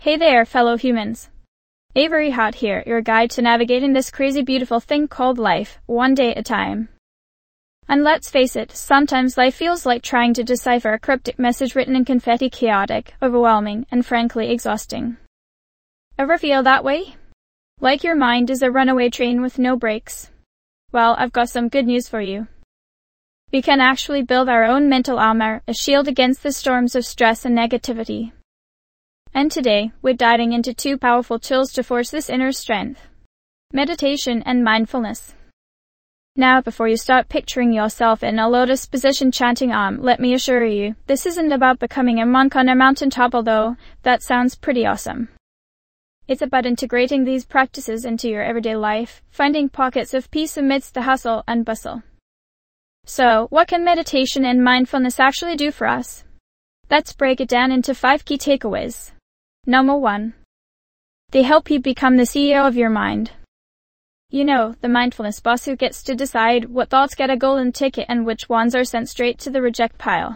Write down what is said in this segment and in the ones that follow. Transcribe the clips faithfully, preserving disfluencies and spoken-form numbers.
Hey there, fellow humans. Avery Hot here, your guide to navigating this crazy beautiful thing called life, one day at a time. And let's face it, sometimes life feels like trying to decipher a cryptic message written in confetti, chaotic, overwhelming, and frankly exhausting. Ever feel that way? Like your mind is a runaway train with no brakes? Well, I've got some good news for you. We can actually build our own mental armor, a shield against the storms of stress and negativity. And today, we're diving into two powerful tools to forge this inner strength: meditation and mindfulness. Now, before you start picturing yourself in a lotus position chanting Om, let me assure you, this isn't about becoming a monk on a mountaintop, although that sounds pretty awesome. It's about integrating these practices into your everyday life, finding pockets of peace amidst the hustle and bustle. So, what can meditation and mindfulness actually do for us? Let's break it down into five key takeaways. Number one. They help you become the C E O of your mind. You know, the mindfulness boss who gets to decide what thoughts get a golden ticket and which ones are sent straight to the reject pile.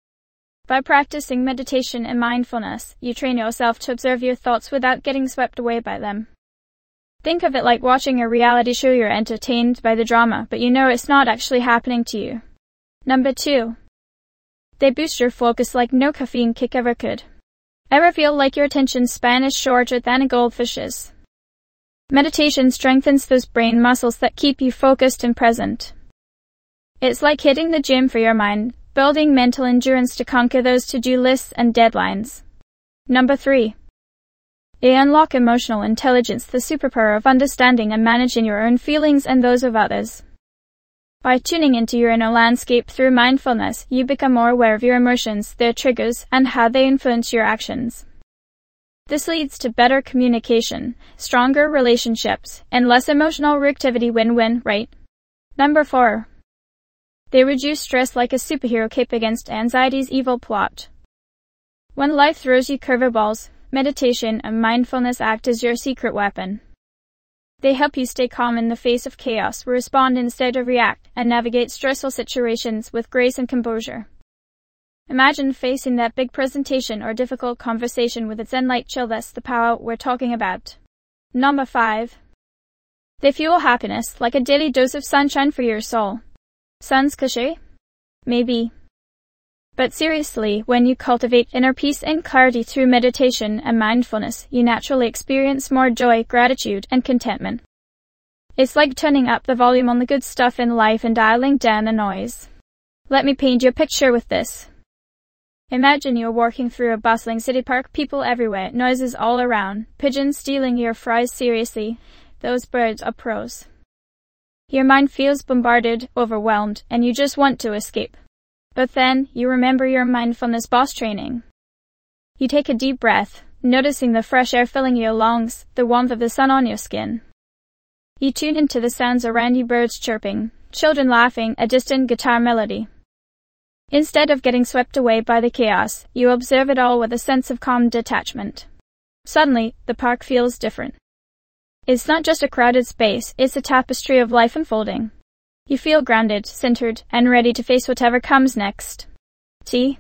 By practicing meditation and mindfulness, you train yourself to observe your thoughts without getting swept away by them. Think of it like watching a reality show. You're entertained by the drama, but you know it's not actually happening to you. Number two. They boost your focus like no caffeine kick ever could. Ever feel like your attention span is shorter than a goldfish's? Meditation strengthens those brain muscles that keep you focused and present. It's like hitting the gym for your mind, building mental endurance to conquer those to-do lists and deadlines. Number three. They unlock emotional intelligence, the superpower of understanding and managing your own feelings and those of others. By tuning into your inner landscape through mindfulness, you become more aware of your emotions, their triggers, and how they influence your actions. This leads to better communication, stronger relationships, and less emotional reactivity. Win-win, right? Number four. They reduce stress like a superhero cape against anxiety's evil plot. When life throws you curveballs, meditation and mindfulness act as your secret weapon. They help you stay calm in the face of chaos, respond instead of react, and navigate stressful situations with grace and composure. Imagine facing that big presentation or difficult conversation with its Zen-like chill. That's the power we're talking about. Number five. They fuel happiness like a daily dose of sunshine for your soul. Sounds cliché? Maybe. But seriously, when you cultivate inner peace and clarity through meditation and mindfulness, you naturally experience more joy, gratitude, and contentment. It's like turning up the volume on the good stuff in life and dialing down the noise. Let me paint you a picture with this. Imagine you're walking through a bustling city park, people everywhere, noises all around, pigeons stealing your fries. Seriously, those birds are pros. Your mind feels bombarded, overwhelmed, and you just want to escape. But then, you remember your mindfulness boss training. You take a deep breath, noticing the fresh air filling your lungs, the warmth of the sun on your skin. You tune into the sounds around you, birds chirping, children laughing, a distant guitar melody. Instead of getting swept away by the chaos, you observe it all with a sense of calm detachment. Suddenly, the park feels different. It's not just a crowded space, it's a tapestry of life unfolding. You feel grounded, centered, and ready to face whatever comes next. See?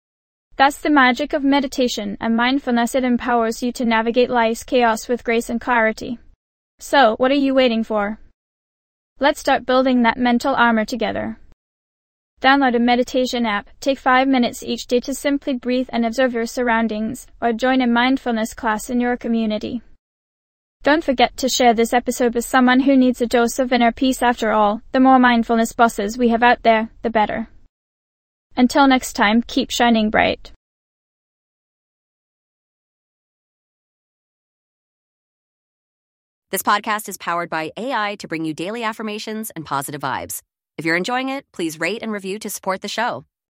That's the magic of meditation and mindfulness. It empowers you to navigate life's chaos with grace and clarity. So, what are you waiting for? Let's start building that mental armor together. Download a meditation app, take five minutes each day to simply breathe and observe your surroundings, or join a mindfulness class in your community. Don't forget to share this episode with someone who needs a dose of inner peace. After all, the more mindfulness bosses we have out there, the better. Until next time, keep shining bright. This podcast is powered by A I to bring you daily affirmations and positive vibes. If you're enjoying it, please rate and review to support the show.